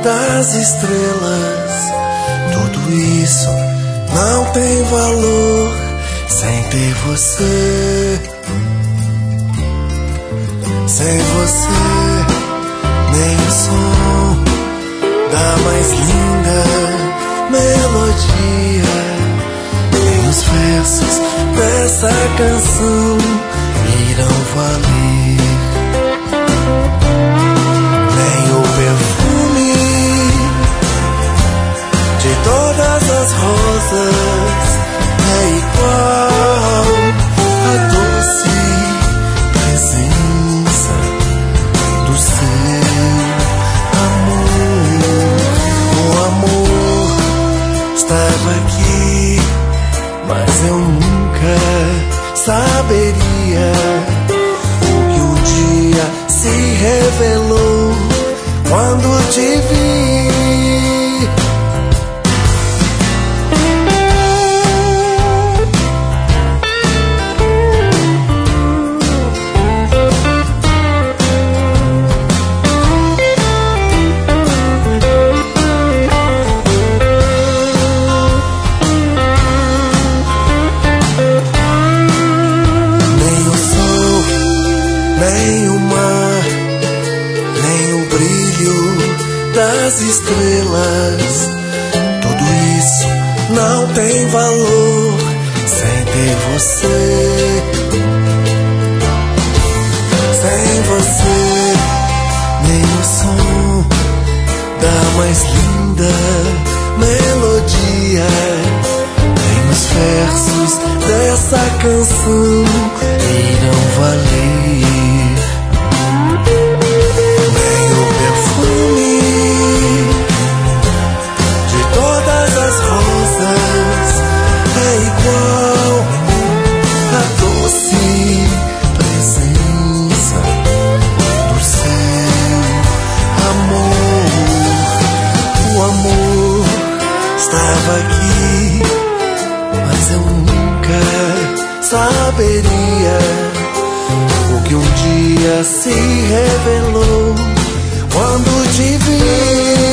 das estrelas. Tudo isso não tem valor sem ter você. Sem você, nem o som da mais linda melodia, nem os versos dessa canção irão valer, nem o perfume de todas as rosas é igual a doce presença do seu amor. O amor estava aqui, mas eu nunca saberia o que um dia se revelou quando te vi. Nem o mar, nem o brilho das estrelas, tudo isso não tem valor sem ter você. Sem você, nem o som da mais linda melodia, nem os versos dessa canção irão valer. Estava aqui, mas eu nunca saberia o que um dia se revelou quando te vi.